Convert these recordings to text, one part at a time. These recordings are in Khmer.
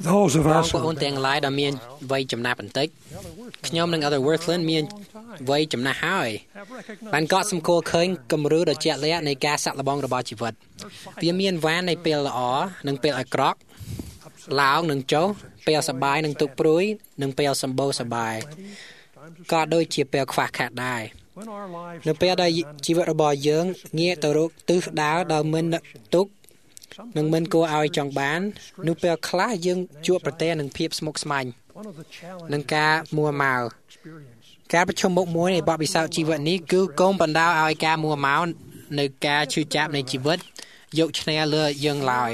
Those of បង us ប្អូន who ទាំងឡាយដែលមានវ័យចំណាស់បន្តិចខ្ញុំនិង Elder Worthland មានវ័យចំណាស់ហើយបានកត់សម្គាល់ឃើញគំរូដ៏ជាក់លាក់នៃការសាក់លបងរបស់ជីវិតវាមានវ៉ាននៃពេលល្អនិងពេលអាក្រក់ឡើងនិងចុះពេលសប្បាយនិងទុក្ខព្រួយនិងពេលសម្បូរសប្បាយក៏ដូចជាពេលខ្វះខាតដែរនៅពេលដែលជីវិតរបស់យើងងាកទៅរកទិសដៅដែលមិនទុក្ខនិងមិនគួរឲ្យចង់បាននោះពេលខ្លះយើងជួបប្រទះនឹងភាពស្មុគស្មាញនិងការមួម៉ៅការប្រឈមមុខមួយនៃបទពិសោធន៍ជីវិតនេះគឺកុំបណ្ដោលឲ្យការមួម៉ៅនៅការឈឺចាប់នៃជីវិតយកឈ្នះលើយើងឡើយ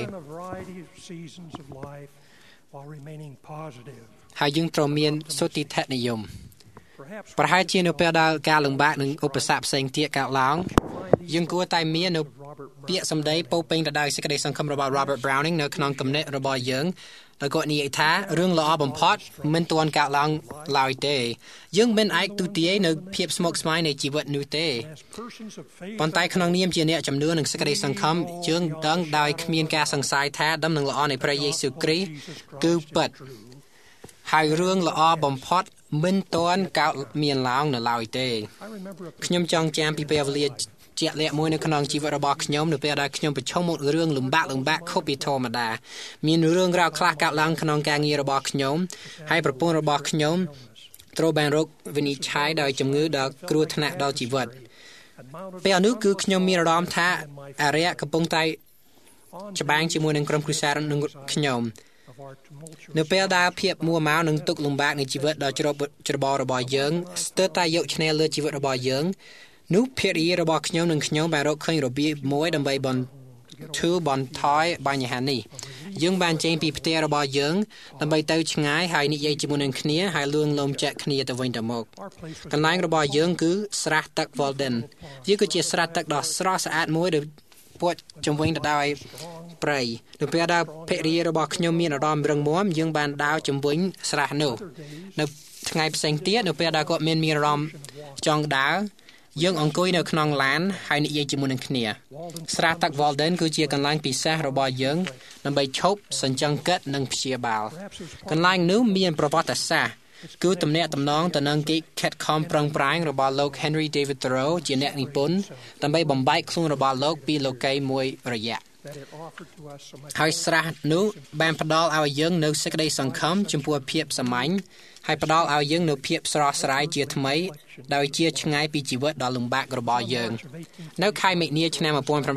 ហើយយើងត្រូវមានសុទិដ្ឋិនិយមប្រហែលជានៅពេលដែលការលំបាកនិងឧបសគ្គផ្សេងទៀតកើតឡើងយើងគួរតែមាននៅពាក្យសម្ដីពោពេញទៅដោយសេចក្តីសង្ឃឹមរបស់ Robert Browning នៅក្នុងគំនិតរបស់យើងដែលគាត់និយាយថារឿងល្អបំផុតមិនទាន់កើតឡើងឡើយទេយើងមិនអាចទូទាយនៅភាពស្មុគស្មាញនៃជីវិតនោះទេប៉ុន្តែក្នុងនាមជាអ្នកជំនឿនិងសេចក្តីសង្ឃឹមយើងដឹងដោយគ្មានការសង្ស័យថាដំណឹងល្អនៃព្រះយេស៊ូវគ្រីស្ទគឺពិតហើយរឿងល្អបំផុតមិនទាន់កើតមានឡើងនៅឡើយទេខ្ញុំចង់ចាំពីពេលវេលាជាក់លាក់មួយនៅក្នុងជីវិតរបស់ខ្ញុំនៅពេលដែលខ្ញុំប្រឈមមុខរឿងលំបាកខុសពីធម្មតាមានរឿងរ៉ាវខ្លះកើតឡើងក្នុងការងាររបស់ខ្ញុំហើយប្រពន្ធរបស់ខ្ញុំត្រូវបានរោគវិនិច្ឆ័យដោយជំងឺដ៏គ្រោះថ្នាក់ដល់ជីវិតពេលនោះគឺខ្ញុំមានអារម្មណ៍ថាអរិយកំពុងតែច្បាំងជាមួយនឹងក្រុមគ្រួសារនឹងខ្ញុំនៅពេលដែលភាពមួម៉ៅនិងទុក្ខលំបាកនៃជីវិតដ៏ច្របល់របស់យើងស្ទើរតែយកឈ្នះលើជីវិតរបស់យើងនោះភរិយារបស់ខ្ញុំនិងខ្ញុំបានរកឃើញរបៀបមួយដើម្បីបន្ថយបញ្ហានេះយើងបានចេញពីផ្ទះរបស់យើងដើម្បីទៅឆ្ងាយហើយនិយាយជាមួយនឹងគ្នាហើយលួងលោមចាក់គ្នាទៅវិញទៅមកកន្លែងរបស់យើងគឺស្រះទឹក Walden វាគឺជាស្រះទឹកដ៏ស្រស់ស្អាតមួយដែលពួចជំវិញទៅដោយព្រៃនៅពេលដែលភរិយារបស់ខ្ញុំមានអារម្មណ៍រឹងមាំយើងបានដើរជំវិញស្រះនោះនៅថ្ងៃផ្សេងទៀតនៅពេលដែលគាត់មានអារម្មណ៍ចង់ដើរយើងអង្គុយនៅក្នុងឡានហើយនិយាយជាមួយនឹងគ្នាស្រះទឹក Walden គឺជាកន្លែងពិសេសរបស់យើងដើម្បីឈប់សញ្ជឹងគិតនិងព្យាបាលកន្លែងនោះមានប្រវត្តិសាស្ត្រគឺទំនាក់ទំនងទៅនឹងកិច្ចខិតខំប្រឹងប្រែងរបស់លោក Henry David Thoreau ជាអ្នកនិពន្ធដើម្បីបំបែកខ្លួនរបស់លោកពីលោកីយ៍មួយរយៈហើយស្រះនោះបានផ្ដល់ឲ្យយើងនូវសេចក្តីសង្ឃឹមចំពោះភាពសាមញ្ញហើយផ្ដល់ឲ្យយើងនូវភាពស្រស់ស្រាយជាថ្មីដោយជាឆ្ងាយពីជីវិតដ៏លំបាករបស់យើងនៅខែមិនិនាឆ្នាំ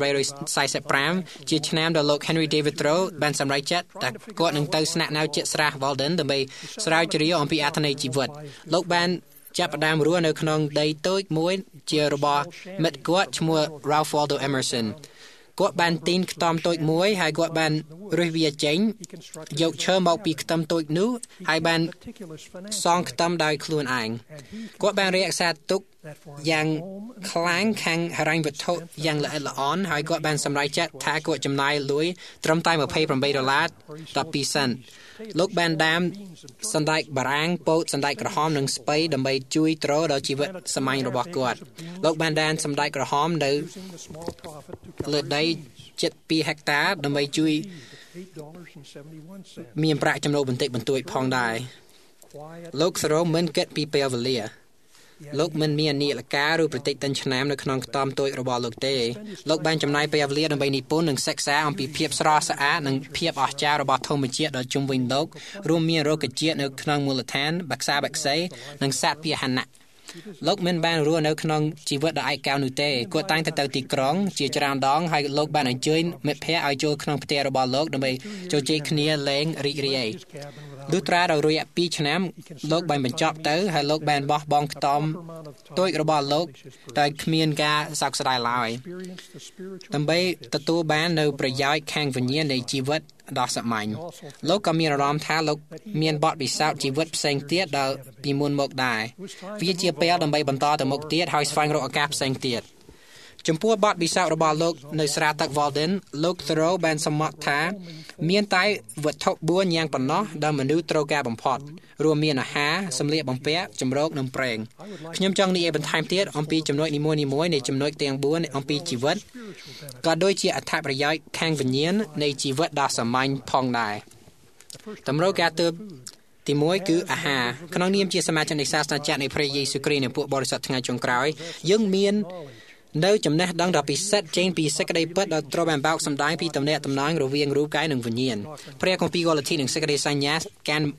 1845ជាឆ្នាំដែលលោក Henry David Thoreau បានសម្រេចចិត្តថាគាត់នឹងទៅស្នាក់នៅជិតស្រះ Walden ដើម្បីស្រាវជ្រាវអំពីអត្ថន័យជីវិតលោកបានចាប់ផ្ដើមរស់នៅក្នុងដីតូចមួយជារបស់មិត្តគាត់ឈ្មោះ Ralph Waldo Emersonគាត់បានទីនខ្ទមតូចមួយហើយគាត់បានរិះវាចេញយកឈើមកពីខ្ទឹមតូចនោះហើយបានសងខ្ទឹមដោយខ្លួនឯងគាត់បានរក្សាទុកយ៉ាងខ្លាំងខាងហិរញ្ញវត្ថុយ៉ាងល្អិតល្អន់ហើយគាត់បានសម្រេចចិត្តថាគាត់ចំណាយលុយត្រឹមតែ$28.12 សេនលោកបានដាំសណ្តែកបារាំងពោតសណ្តែកក្រហមនិងស្ពៃដើម្បីជួយទ្រដល់ជីវិតសាមញ្ញរបស់គាត់លោកបានដាំសណ្តែកក្រហមនៅលើដីជិត2ហិកតាដើម្បីជួយមានប្រាក់ចំណូលបន្តិចបន្តួចផងដែរលោក Thoreau មិនគិតពីពេលវេលាលោកមិនមាននាឡិកាឬប្រតិទិនឆ្នាំនៅក្នុងខ្ទមតូចរបស់លោកទេលោកបានចំណាយពេលវេលាដើម្បីនិពន្ធនិងសិក្សាអំពីភាពស្រស់ស្អាតនិងភាពអស្ចារ្យរបស់ធម្មជាតិដ៏ជុំវិញលោករួមមានរុក្ខជាតិនៅក្នុងមូលដ្ឋានបក្សាបក្សីនិងសត្វពាហនៈលោកមិនបានរស់នៅក្នុងជីវិតដ៏ឯកោនោះទេគាត់តែងតែទៅទីក្រុងជាច្រើនដងហើយលោកបានអញ្ជើញមិត្តភ័ក្តិឲ្យចូលក្នុងផ្ទះរបស់លោកដើម្បីជជែកគ្នាលេងរីករាយលុះត្រាដល់រយៈ2ឆ្នាំលោកបានបញ្ចប់ទៅហើយលោកបានបោះបង់ខ្ទមតូចរបស់លោកដោយគ្មានការសោកស្ដាយឡើយដើម្បីទទួលបាននូវប្រយោជន៍ខាងវិញ្ញាណនៃជីវិតដ៏សាមញ្ញលោកក៏មានអារម្មណ៍ថាលោកមានបទពិសោធន៍ជីវិតផ្សេងទៀតដែលពីមុនមកដែរវាជាពេលដើម្បីបន្តទៅមុខទៀតហើយស្វែងរកឱកាសផ្សេងទៀតចំពោះបទពិសោធន៍របស់លោកនៅស្រះទឹក Walden លោក Thoreau បានសម្មត់ថាមានតែវត្ថុ4យ៉ាងប៉ុណ្ណោះដែលមនុស្សត្រូវការបំផុតរួមមានអាហារសម្លៀកបំពាក់ជម្រកនិងប្រេងខ្ញុំចង់និយាយបន្ថែមទៀតអំពីចំណុចនីមួយៗនៃចំណុចទាំង4អំពីជីវិតក៏ដូចជាអត្ថប្រយោជន៍ខាងវិញ្ញាណនៃជីវិតដ៏សាមញ្ញផងដែរតម្រូវការទើបទី1គឺអាហារក្នុងនាមជាសមាជិកនៃសាសនាចាត់នៃព្រះយេស៊ូវគ្រីស្ទនិងពួកបរិស័ទថ្ងៃចុងក្រោយយើងមាននៅចំណេះដឹងដ៏ពិសិដ្ឋចេញពីសេចក្តីពិតដែលត្រូវបានបោកសម្ដែងពីទំនាក់ទំនងរវាងរូបកាយនិងវិញ្ញាណព្រះគម្ពីរកូឡាធីនិងសេចក្តីសញ្ញាកាន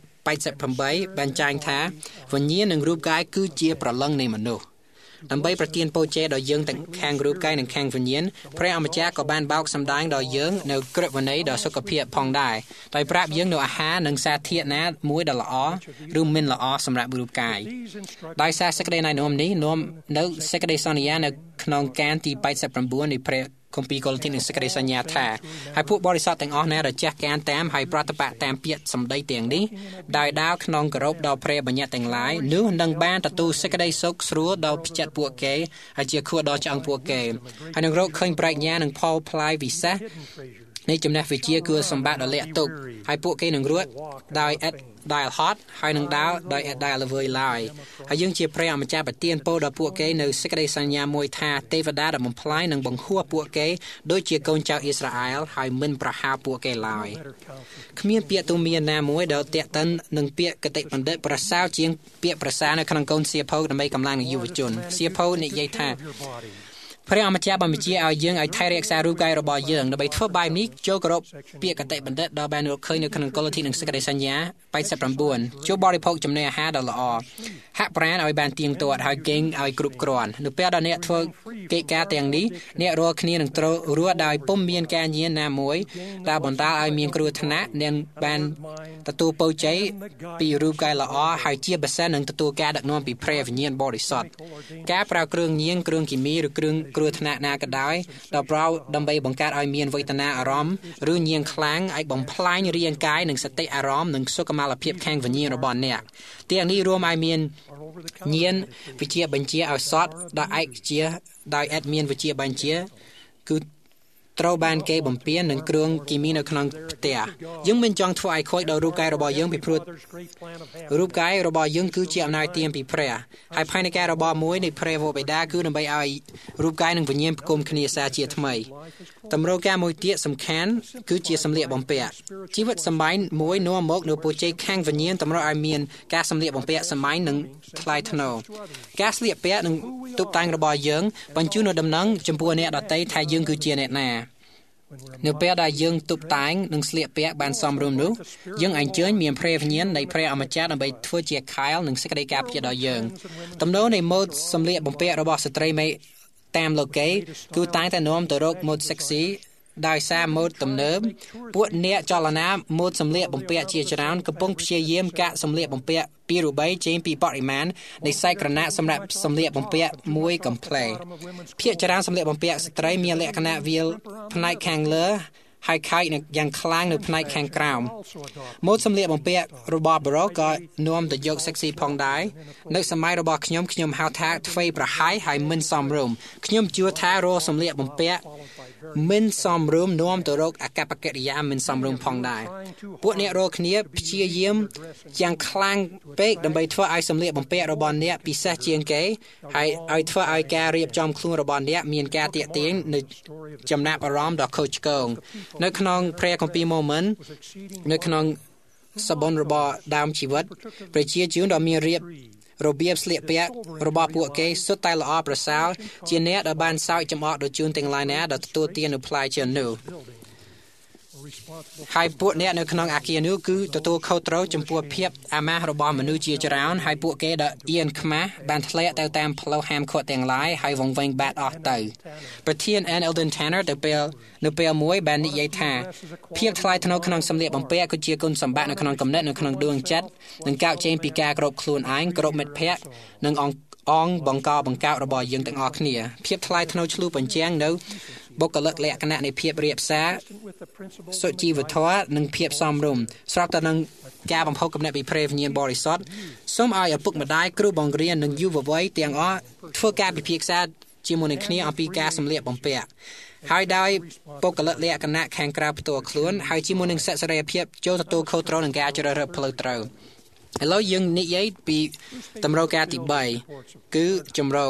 88បានចែងថាវិញ្ញាណនិងរូបកាយគឺជាប្រលឹងនៃមនុស្សដើម្បីប្រទានពរជ័យដល់យើងទាំងខាងរូបកាយនិងខាងវិញ្ញាណព្រះអម្ចាស់ក៏បានបោកសម្ដែងដល់យើងនៅក្រឹតវិន័យដល់សុខភាពផងដែរដោយប្រាប់យើងនូវអាហារនិងសារធាតុណាមួយដ៏ល្អឬមិនល្អសម្រាប់រូបកាយដោយសារសេចក្តីណែនាំនេះនាំនៅសេចក្តីសន្យានៅក្នុងកានទី89នៃព្រះគម្ពីរកូឡាធីនិងសេចក្តីសញ្ញាថាហើយពួកបរិស័ទទាំងអស់ណាដែលចេះការតាមហើយប្រតិបត្តិតាមពាក្យសម្ដីទាំងនេះដោយដើរក្នុងគោរពដល់ព្រះបញ្ញត្តិទាំងឡាយនោះនឹងបានទទួលសេចក្តីសុខស្រួលដល់ផ្ចិតពួកគេហើយជាខួរដល់ឆ្អឹងពួកគេហើយនឹងរកឃើញប្រាជ្ញានិងផលផ្លាយវិសេសនៃចំណេះវិជ្ជាគឺសម្បត្តិដ៏លាក់ទុកហើយពួកគេនឹងរត់ដោយឥតដែលហត់ហើយនឹងដើរដោយឥតដែលល្វើយឡើយហើយយើងជាព្រះអម្ចាស់ប្រទានពរដល់ពួកគេនៅសេចក្តីសញ្ញាមួយថាទេវតាដែលបំផ្លាញនឹងបង្ហួសពួកគេដូចជាកូនចៅអ៊ីស្រាអែលហើយមិនប្រហារពួកគេឡើយគ្មានពាក្យទូមានណាមួយដែលតាក់ទិននឹងពាក្យគតិបណ្ឌិតប្រសើរជាងពាក្យប្រសានៅក្នុងកូនសៀវភៅដើម្បីកម្លាំងយុវជនសៀវភៅនិយាយថាព្រះអម្ចាស់បានបញ្ជាឲ្យយើងឲ្យថែរក្សារូបកាយរបស់យើងដើម្បីធ្វើបែបនេះចូលគោរពពាក្យគតិបណ្ឌិតដែលបានរកឃើញនៅក្នុងកូឡាធីនិងសេចក្តីសញ្ញា89ចូលបរិភោគចំណីអាហារដ៏ល្អហាក់ប្រាណឲ្យបានទៀងទាត់ហើយគេងឲ្យគ្រប់គ្រាន់នៅពេលដែលអ្នកធ្វើកិច្ចការទាំងនេះអ្នករាល់គ្នានឹងត្រូវរស់ដោយពុំមានការញៀនណាមួយដែលបណ្ដាលឲ្យមានគ្រោះថ្នាក់និងបានទទួលពរជ័យពីរូបកាយល្អហើយជាពិសេសនឹងទទួលការដឹកនាំពីព្រះវិញ្ញាណបរិសុទ្ធការប្រើគ្រឿងញៀនគ្រឿងគីមីឬគ្រឿងគ្រោះថ្នាក់ណាក៏ដោយដែលប្រើដើម្បីបង្កើតឲ្យមានវេទនាអារម្មណ៍ឬញៀនខ្លាំងឲ្យបំផ្លាញរាងកាយនិងសតិអារម្មណ៍និងសុខុមាលភាពខាងវិញ្ញាណរបស់អ្នកទាំងនេះរួមឲ្យមានញៀនវិជាបញ្ជាឲ្យសតដោយឯកជាដោយឥតមានវិជាបញ្ជាគឺត្រូវបានគេបំពេញនឹងគ្រឿងគីមីនៅក្នុងផ្ទះយើងមិនចង់ធ្វើឲ្យខូចដល់រូបកាយរបស់យើងពីព្រោះរូបកាយរបស់យើងគឺជាអំណាចទានពីព្រះហើយផែនការរបស់មួយនៃព្រះវរបិតាគឺដើម្បីឲ្យរូបកាយនិងវិញ្ញាណផ្គុំគ្នាសាជាថ្មីតម្រូវការមួយទៀតសំខាន់គឺជាសម្លៀកបំពាក់ជីវិតសម្បែងមួយនាំមកនៅពរជ័យខាងវិញ្ញាណតម្រូវឲ្យមានការសម្លៀកបំពាក់សម័យនិងថ្លៃថ្នូរការស្លៀកពាក់និងតុបតែងរបស់យើងបញ្ជូននូវដំណឹងចំពោះអ្នកដទៃថាយើងគឺជាអ្នកណានៅពេលដែលយើងតុបតែងនិងស្លៀកពាក់បានសមរម្យនោះយើងអញ្ជើញមានព្រះវិញ្ញាណនៃព្រះអម្ចាស់ដើម្បីធ្វើជាខែលនិងសេចក្តីការពារដល់យើងទំនោរនៃម៉ូដសម្លៀកបំពាក់របស់ស្ត្រីមេតាមលោកីគឺតែងតែនាំទៅរកម៉ូដ sexy ដោយសារម៉ូដទំនើបពួកអ្នកចលនាម៉ូដសម្លៀកបំពាក់ជាច្រើនកំពុងព្យាយាមកាត់សម្លៀកបំពាក់ពីរូបីចេញពីបរិមាណនៃសាច់ក្រណាត់សម្រាប់សម្លៀកបំពាក់មួយកំប្លែភាគច្រើនសម្លៀកបំពាក់ស្ត្រីមានលក្ខណៈវាលផ្នែកខាងលើហើយខែកយ៉ាងខ្លាំងនៅផ្នែកខាងក្រោមម៉ូដសម្លៀកបំពាក់របស់ប្រុសក៏នាំទៅយក sexy ផងដែរនៅសម័យរបស់ខ្ញុំហៅថាធ្វេសប្រហែសហើយមិនសមរម្យខ្ញុំជឿថារកសម្លៀកបំពាក់មិនសមរម្យនាំទៅរកអកប្បកិរិយាមិនសមរម្យផងដែរពួកអ្នករាល់គ្នាព្យាយាមយ៉ាងខ្លាំងពេកដើម្បីធ្វើឲ្យសម្លៀកបំពាក់របស់អ្នកពិសេសជាងគេហើយឲ្យធ្វើឲ្យការរៀបចំខ្លួនរបស់អ្នកមានការទាក់ទាញនៅចំណាប់អារម្មណ៍ដ៏ខុសឆ្គងនៅក្នុងព្រះគម្ពីរម៉ូមិននៅក្នុងសបុនរបស់ដើមជីវិតប្រជាជនដ៏មានរបៀបស្លៀកពាក់របស់ពួកគេសុទ្ធតែល្អប្រសើរជាអ្នកដែលបានសោយចំអកដល់ជនទាំងឡាយណាដែលទទួលទាននូវផ្លែជានោះហើយពួកអ្នកនៅក្នុងអាគារនោះគឺទទួលខុសត្រូវចំពោះភាពអាម៉ាស់របស់មនុស្សជាច្រើនហើយពួកគេដែលអៀនខ្មាស់បានធ្លាក់ទៅតាមផ្លូវហាមឃាត់ទាំងឡាយហើយវង្វេងបាត់អស់ទៅប្រធាន Ann Eldon Tanner នៅពេលមួយបាននិយាយថាភាពថ្លៃថ្នូរក្នុងសម្លៀកបំពាក់គឺជាគុណសម្បត្តិនៅក្នុងគំនិតនៅក្នុងដួងចិត្តនិងកើតចេញពីការគោរពខ្លួនឯងគោរពមិត្តភក្តិនិងបង្កបង្កើតរបស់យើងទាំងអស់គ្នាភាពថ្លៃថ្នូរឆ្លុះបញ្ចាំងនៅបុគ្គលិកលក្ខណៈនៃភាពរាបសារសុជីវធម៌និងភាពសមរម្យស្របទៅនឹងការបំផុសគំនិតពីព្រះវិញ្ញាណបរិសុទ្ធសូមឲ្យឪពុកម្ដាយគ្រូបង្រៀននិងយុវវ័យទាំងអស់ធ្វើការពិភាក្សាជាមួយនឹងគ្នាអំពីការសម្លៀកបំពាក់ហើយដោយបុគ្គលិកលក្ខណៈខាងក្រៅផ្ទាល់ខ្លួនហើយជាមួយនឹងសិទ្ធិសេរីភាពចូលទទួលខុសត្រូវនឹងការជ្រើសរើសផ្លូវត្រូវឥឡូវយើងនិយាយពីតម្រូវការទី3គឺជំរក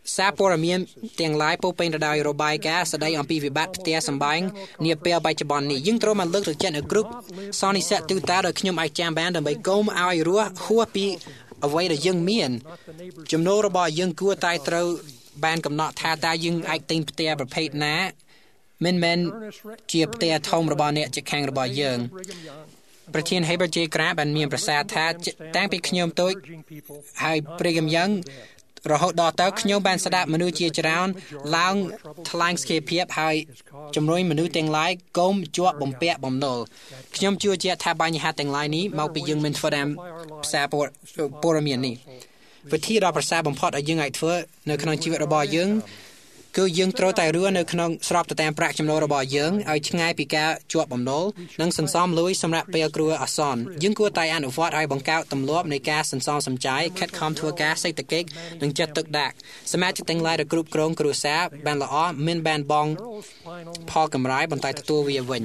សារព័ត៌មានទាំងឡាយពោពេញទៅដោយរបាយការណ៍ស្ដីអំពីវិបត្តិផ្ទះសម្បែងនាពេលបច្ចុប្បន្ននេះយើងត្រូវមកលើកទឹកចិត្តនៅគ្រប់សន្និសីទទូទៅដោយខ្ញុំអាចចាំបានដើម្បីកុំឲ្យរស់ហួសពីអ្វីដែលយើងមានចំណូលរបស់យើងគួរតែត្រូវបានកំណត់ថាតើយើងអាចទិញផ្ទះប្រភេទណាមិនមែនជាផ្ទះធំរបស់អ្នកជិតខាងរបស់យើងប្រធាន Heber J. Grant បានមានប្រសាសន៍ថាតាំងពីខ្ញុំតូចហើយ Brigham Young រហូតដល់ទៅខ្ញុំបានស្ដាប់មនុស្សជាច្រើនឡើងថ្លែងស្គាល់ភាពហើយជំរុញមនុស្សទាំងឡាយកុំជាប់បំពាក់បំណុលខ្ញុំជឿជាក់ថាបញ្ហាទាំងឡាយនេះមកពីយើងមិនធ្វើតាមផ្សារព័ត៌មាននេះវិធីដ៏ប្រសើរបំផុតដែលយើងអាចធ្វើនៅក្នុងជីវិតរបស់យើងគឺយើងត្រូវតែរស់នៅក្នុងស្របទៅតាមប្រាក់ចំណូលរបស់យើងឲ្យឆ្ងាយពីការជាប់បំណុលនិងសន្សំលុយសម្រាប់ពេលគ្រោះអាសន្នយើងគួរតែអនុវត្តឲ្យបង្កើតទម្លាប់នៃការសន្សំសំចៃខិតខំធ្វើការសេដ្ឋកិច្ចនិងចិត្តទុកដាក់សមាជិកទាំងឡាយដែលគ្រប់គ្រងគ្រួសារបានល្អមិនបានបងផលកម្រៃបន្តែទទួលវាវិញ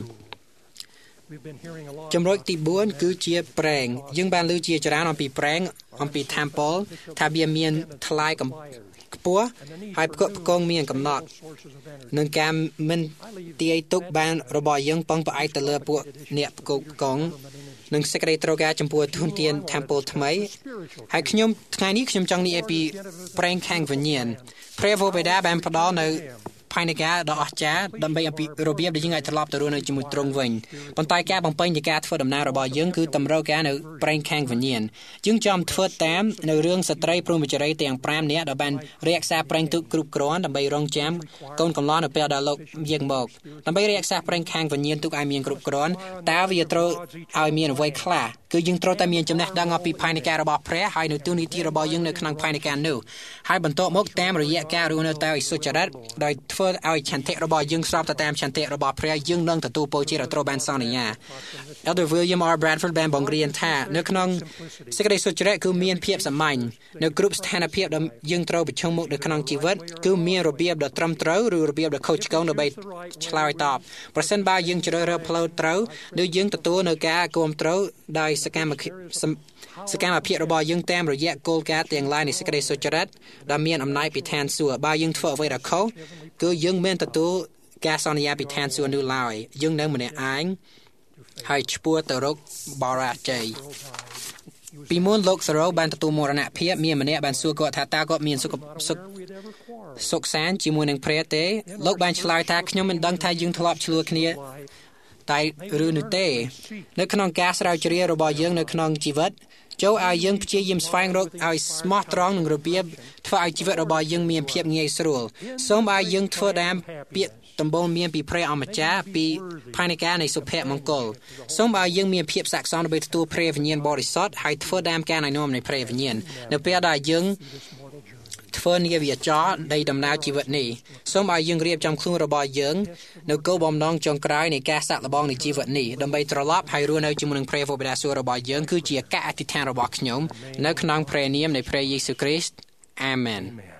ចំណុចទី4គឺជាប្រេងយើងបានលើជាច្រើនអំពីប្រេងអំពីថាមពលថាវាមានថ្លៃខ្ពស់ហើយផ្គត់ផ្គង់មានកំណត់នឹងការមិនទាយទុកបានរបស់យើងពឹងផ្អែកទៅលើពួកអ្នកផ្គត់ផ្គង់និងសេចក្តីត្រូវការចំពោះធនធានថាមពលថ្មីហើយថ្ងៃនេះខ្ញុំចង់និយាយពីប្រេងខាងវិញ្ញាណព្រះវរបិតាបានផ្ដល់នៅផែនការដ៏អស្ចារ្យដើម្បីអំពីរបៀបដែលយើងអាចត្រឡប់ទៅរស់នៅជាមួយទ្រង់វិញប៉ុន្តែការបំពេញនៃការធ្វើដំណើររបស់យើងគឺតម្រូវការនៅប្រេងខាងវិញ្ញាណយើងចាំធ្វើតាមនៅរឿងស្ត្រីព្រហ្មចារីទាំង5នាក់ដែលបានរក្សាប្រេងទុកគ្រប់គ្រាន់ដើម្បីរងចាំកូនកំឡោះនៅពេលដែលលោកយាងមកដើម្បីរក្សាប្រេងខាងវិញ្ញាណទុកឲ្យមានគ្រប់គ្រាន់តើវាត្រូវឲ្យមានអ្វីខ្លះគឺយើងត្រូវតែមានចំណេះដឹងអំពីផែនការរបស់ព្រះហើយនៅទូនីតិរបស់យើងនៅក្នុងផែនការនោះហើយបន្តមកតាមរយៈការរស់នៅតែឲ្យសុចរិតដោយធ្វើឲ្យឆន្ទៈរបស់យើងស្របទៅតាមឆន្ទៈរបស់ព្រះយើងនឹងទទួលពរជ័យត្រូវបានសន្យា Elder William R. Bradford បានបង្រៀនថានៅក្នុងសេចក្តីសុចរិតគឺមានភាពសាមញ្ញនៅគ្រប់ស្ថានភាពដែលយើងត្រូវប្រឈមមុខនៅក្នុងជីវិតគឺមានរបៀបដ៏ត្រឹមត្រូវឬរបៀបដ៏ខុសឆ្គងដើម្បីឆ្លើយតបប្រសិនបើយើងជ្រើសរើសផ្លូវត្រូវឬយើងទទួលនៅការគាំទ្រដោយសកម្មភាពរបស់យើងតាមរយៈគោលការណ៍ទាំងឡាយនៃសេចក្តីសុចរិតដែលមានអំណាចពីឋានសួគ៌បើយើងធ្វើអ្វីដែលខុសគឺយើងមិនទទួលការសន្យាពីឋានសួគ៌នោះឡើយយើងនៅម្នាក់ឯងហើយឆ្ពោះទៅរកបរាជ័យពីមុនលោកសារ៉ូបានទទួលមរណភាពមានម្នាក់បានសួរគាត់ថាតើគាត់មានសុខសាន្តជាមួយនឹងព្រះទេលោកបានឆ្លើយថាខ្ញុំមិនដឹងថាយើងធ្លាប់ឆ្លោះគ្នាតែឬនោះទេនៅក្នុងការស្រាវជ្រាវរបស់យើងនៅក្នុងជីវិតចូលឲ្យយើងព្យាយាមស្វែងរកឲ្យស្មោះត្រង់នឹងរបៀបធ្វើឲ្យជីវិតរបស់យើងមានភាពងាយស្រួលសូមឲ្យយើងធ្វើតាមពាក្យដំបូងមានពីព្រះអម្ចាស់ពីផែនការនៃសុភមង្គលសូមឲ្យយើងមានភាពស័ក្តិសមដើម្បីទទួលព្រះវិញ្ញាណបរិសុទ្ធហើយធ្វើតាមការណែនាំនៃព្រះវិញ្ញាណនៅពេលដែលយើងធ្វើនាវាចរនៃដំណើរជីវិតនេះសូមឲ្យយើងរៀបចំខ្លួនរបស់យើងនៅគោលបំណងចុងក្រោយនៃការសាកល្បងនៃជីវិតនេះដើម្បីត្រឡប់ហើយរស់នៅជាមួយនឹងព្រះវរបិតាសួគ៌របស់យើងគឺជាការអធិដ្ឋានរបស់ខ្ញុំនៅក្នុងព្រះនាមនៃព្រះយេស៊ូវគ្រីស្ទអាមែន